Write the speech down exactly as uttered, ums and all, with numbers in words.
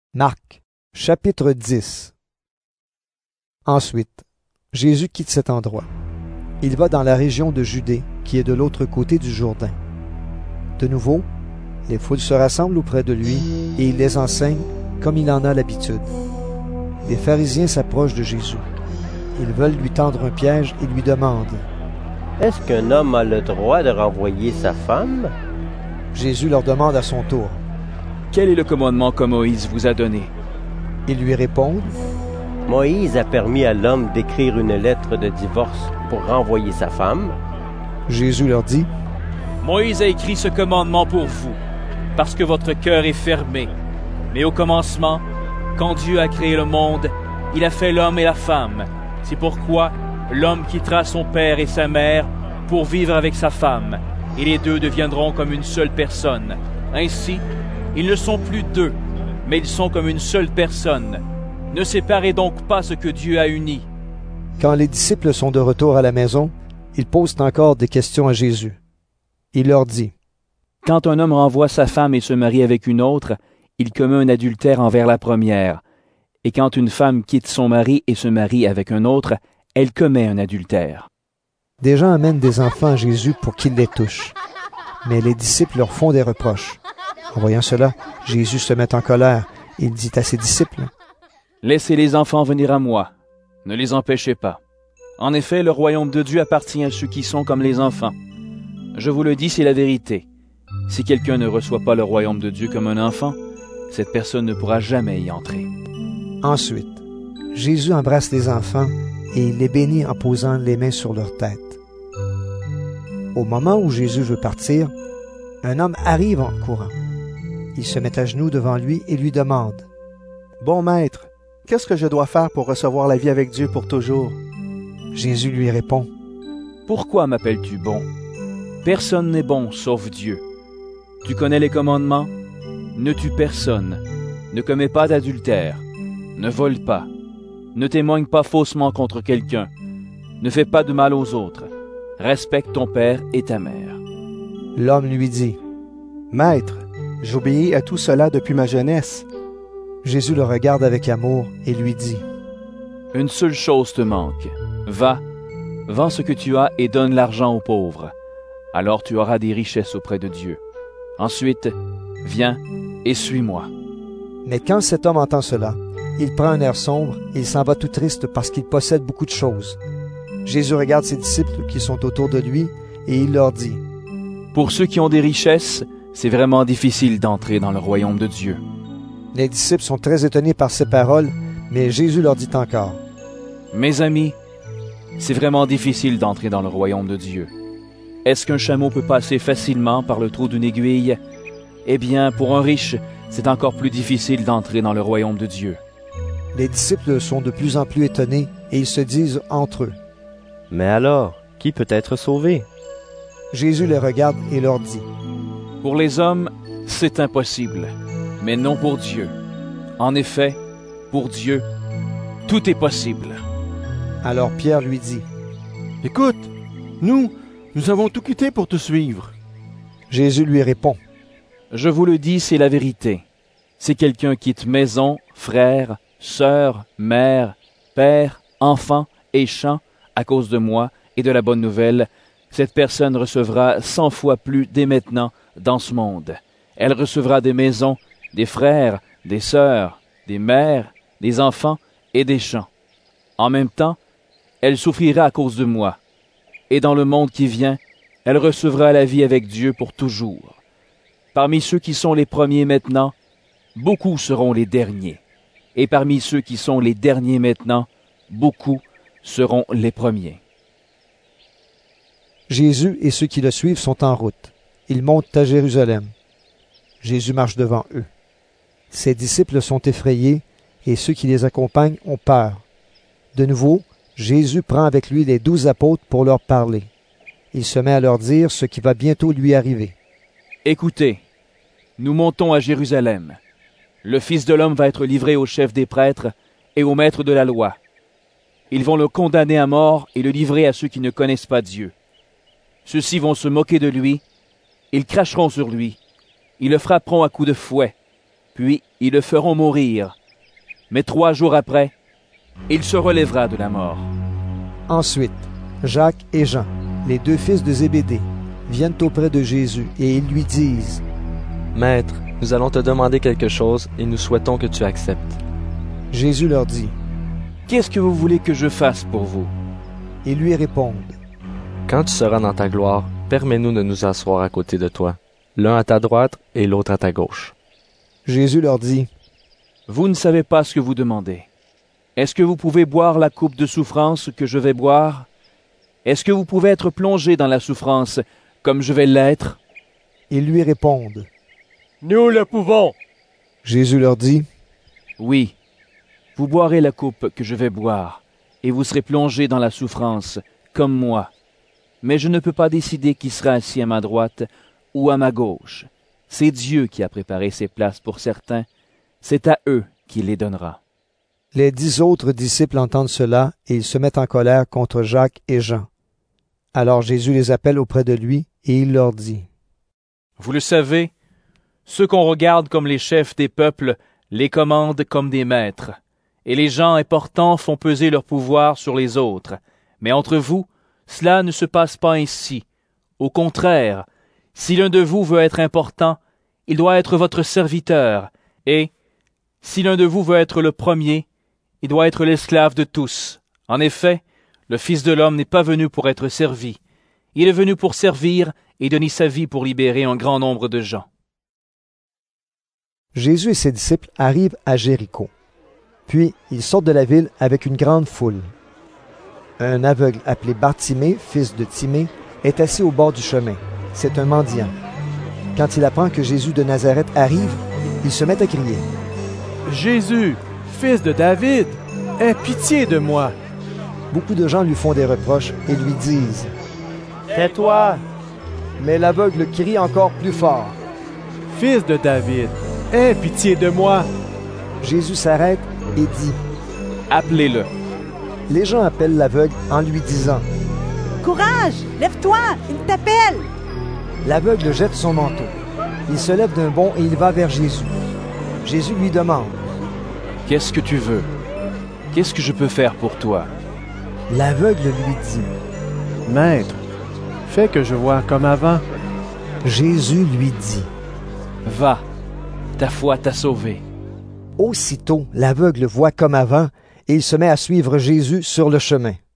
Marc, chapitre dix. Ensuite, Jésus quitte cet endroit. Il va dans la région de Judée, qui est de l'autre côté du Jourdain. De nouveau, les foules se rassemblent auprès de lui et il les enseigne comme il en a l'habitude. Les pharisiens s'approchent de Jésus. Ils veulent lui tendre un piège et lui demandent « Est-ce qu'un homme a le droit de renvoyer sa femme? » Jésus leur demande à son tour. Quel est le commandement que Moïse vous a donné? Ils lui répondent « Moïse a permis à l'homme d'écrire une lettre de divorce pour renvoyer sa femme. » Jésus leur dit « Moïse a écrit ce commandement pour vous, parce que votre cœur est fermé. Mais au commencement, quand Dieu a créé le monde, il a fait l'homme et la femme. C'est pourquoi l'homme quittera son père et sa mère pour vivre avec sa femme, et les deux deviendront comme une seule personne. Ainsi, ils ne sont plus deux, mais ils sont comme une seule personne. Ne séparez donc pas ce que Dieu a uni. » Quand les disciples sont de retour à la maison, ils posent encore des questions à Jésus. Il leur dit « Quand un homme renvoie sa femme et se marie avec une autre, il commet un adultère envers la première. Et quand une femme quitte son mari et se marie avec un autre, elle commet un adultère. » Des gens amènent des enfants à Jésus pour qu'il les touche. Mais les disciples leur font des reproches. En voyant cela, Jésus se met en colère. Il dit à ses disciples « Laissez les enfants venir à moi. Ne les empêchez pas. En effet, le royaume de Dieu appartient à ceux qui sont comme les enfants. Je vous le dis, c'est la vérité. Si quelqu'un ne reçoit pas le royaume de Dieu comme un enfant, cette personne ne pourra jamais y entrer. » Ensuite, Jésus embrasse les enfants et il les bénit en posant les mains sur leur tête. Au moment où Jésus veut partir, un homme arrive en courant. Il se met à genoux devant lui et lui demande « Bon maître, qu'est-ce que je dois faire pour recevoir la vie avec Dieu pour toujours? » Jésus lui répond « Pourquoi m'appelles-tu bon? Personne n'est bon sauf Dieu. Tu connais les commandements? Ne tue personne, ne commets pas d'adultère, ne vole pas, ne témoigne pas faussement contre quelqu'un, ne fais pas de mal aux autres, respecte ton père et ta mère. » L'homme lui dit « Maître, j'obéis à tout cela depuis ma jeunesse. » Jésus le regarde avec amour et lui dit « Une seule chose te manque. Va, vends ce que tu as et donne l'argent aux pauvres. Alors tu auras des richesses auprès de Dieu. Ensuite, viens et suis-moi. » Mais quand cet homme entend cela, il prend un air sombre et il s'en va tout triste parce qu'il possède beaucoup de choses. Jésus regarde ses disciples qui sont autour de lui et il leur dit « Pour ceux qui ont des richesses, c'est vraiment difficile d'entrer dans le royaume de Dieu. » Les disciples sont très étonnés par ces paroles, mais Jésus leur dit encore « Mes amis, c'est vraiment difficile d'entrer dans le royaume de Dieu. Est-ce qu'un chameau peut passer facilement par le trou d'une aiguille? Eh bien, pour un riche, c'est encore plus difficile d'entrer dans le royaume de Dieu. » Les disciples sont de plus en plus étonnés et ils se disent entre eux « Mais alors, qui peut être sauvé? » Jésus les regarde et leur dit « Pour les hommes, c'est impossible, mais non pour Dieu. En effet, pour Dieu, tout est possible. » Alors Pierre lui dit « Écoute, nous, nous avons tout quitté pour te suivre. » Jésus lui répond « Je vous le dis, c'est la vérité. Si quelqu'un quitte maison, frère, sœur, mère, père, enfant et champ à cause de moi et de la bonne nouvelle, cette personne recevra cent fois plus dès maintenant dans ce monde. Elle recevra des maisons, des frères, des sœurs, des mères, des enfants et des champs. En même temps, elle souffrira à cause de moi. Et dans le monde qui vient, elle recevra la vie avec Dieu pour toujours. Parmi ceux qui sont les premiers maintenant, beaucoup seront les derniers. Et parmi ceux qui sont les derniers maintenant, beaucoup seront les premiers. » Jésus et ceux qui le suivent sont en route. Ils montent à Jérusalem. Jésus marche devant eux. Ses disciples sont effrayés et ceux qui les accompagnent ont peur. De nouveau, Jésus prend avec lui les douze apôtres pour leur parler. Il se met à leur dire ce qui va bientôt lui arriver. « Écoutez, nous montons à Jérusalem. Le Fils de l'homme va être livré aux chefs des prêtres et aux maîtres de la loi. Ils vont le condamner à mort et le livrer à ceux qui ne connaissent pas Dieu. Ceux-ci vont se moquer de lui, ils cracheront sur lui, ils le frapperont à coups de fouet, puis ils le feront mourir. Mais trois jours après, il se relèvera de la mort. » Ensuite, Jacques et Jean, les deux fils de Zébédée, viennent auprès de Jésus et ils lui disent: « Maître, nous allons te demander quelque chose et nous souhaitons que tu acceptes. » Jésus leur dit: « Qu'est-ce que vous voulez que je fasse pour vous? » Ils lui répondent: « Quand tu seras dans ta gloire, permets-nous de nous asseoir à côté de toi, l'un à ta droite et l'autre à ta gauche. » Jésus leur dit: « Vous ne savez pas ce que vous demandez. Est-ce que vous pouvez boire la coupe de souffrance que je vais boire? Est-ce que vous pouvez être plongé dans la souffrance comme je vais l'être? » Ils lui répondent: « Nous le pouvons. » Jésus leur dit: « Oui, vous boirez la coupe que je vais boire, et vous serez plongés dans la souffrance, comme moi. Mais je ne peux pas décider qui sera assis à ma droite ou à ma gauche. C'est Dieu qui a préparé ces places pour certains. C'est à eux qu'il les donnera. » Les dix autres disciples entendent cela et ils se mettent en colère contre Jacques et Jean. Alors Jésus les appelle auprès de lui et il leur dit: « Vous le savez, ceux qu'on regarde comme les chefs des peuples les commandent comme des maîtres, et les gens importants font peser leur pouvoir sur les autres. Mais entre vous, cela ne se passe pas ainsi. Au contraire, si l'un de vous veut être important, il doit être votre serviteur, et si l'un de vous veut être le premier, il doit être l'esclave de tous. En effet, le Fils de l'homme n'est pas venu pour être servi. Il est venu pour servir et donner sa vie pour libérer un grand nombre de gens. » Jésus et ses disciples arrivent à Jéricho. Puis ils sortent de la ville avec une grande foule. Un aveugle appelé Bartimée, fils de Timée, est assis au bord du chemin. C'est un mendiant. Quand il apprend que Jésus de Nazareth arrive, il se met à crier: « Jésus, fils de David, aie pitié de moi. » Beaucoup de gens lui font des reproches et lui disent: « Tais-toi !» Mais l'aveugle crie encore plus fort: « Fils de David, aie pitié de moi. » Jésus s'arrête et dit: « Appelez-le. » Les gens appellent l'aveugle en lui disant: « Courage, lève-toi, il t'appelle. » L'aveugle jette son manteau. Il se lève d'un bond et il va vers Jésus. Jésus lui demande: « Qu'est-ce que tu veux? Qu'est-ce que je peux faire pour toi? » L'aveugle lui dit: « Maître, fais que je vois comme avant. » Jésus lui dit: « Va, ta foi t'a sauvé. » Aussitôt, l'aveugle voit comme avant et il se met à suivre Jésus sur le chemin.